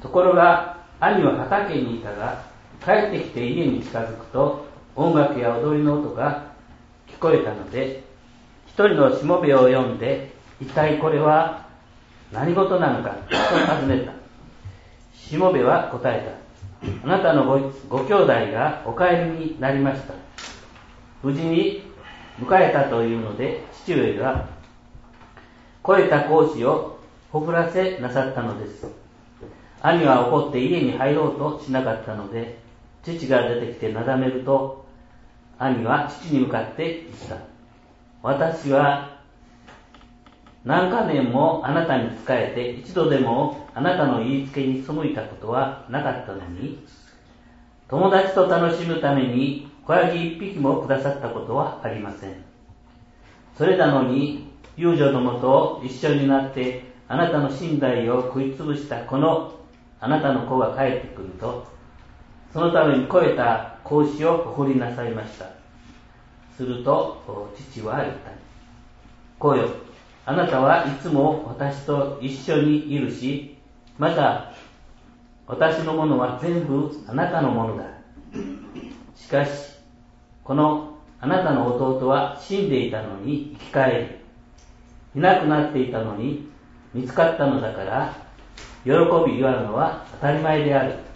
ところが兄は畑にいたが、帰ってきて家に近づくと音楽や踊りの音が聞こえたので、一人のしもべを呼んで、一体これは何事なのかと尋ねた。しもべは答えた。あなたのご兄弟がお帰りになりました。無事に迎えたというので、父上が肥えた格子をほふらせなさったのです。兄は怒って家に入ろうとしなかったので、父が出てきてなだめると、兄は父に向かって言った。私は何か年もあなたに仕えて、一度でもあなたの言いつけに背いたことはなかったのに、友達と楽しむために子ヤギ一匹もくださったことはありません。それなのに、遊女どもと一緒になってあなたの身代を食いつぶしたこのあなたの子が帰ってくると、そのために肥えた格子をほふりなさいました。すると父は言った。子よ、あなたはいつも私と一緒にいるし、また私のものは全部あなたのものだ。しかしこのあなたの弟は死んでいたのに生き返り、いなくなっていたのに見つかったのだから、喜び祝うのは当たり前である。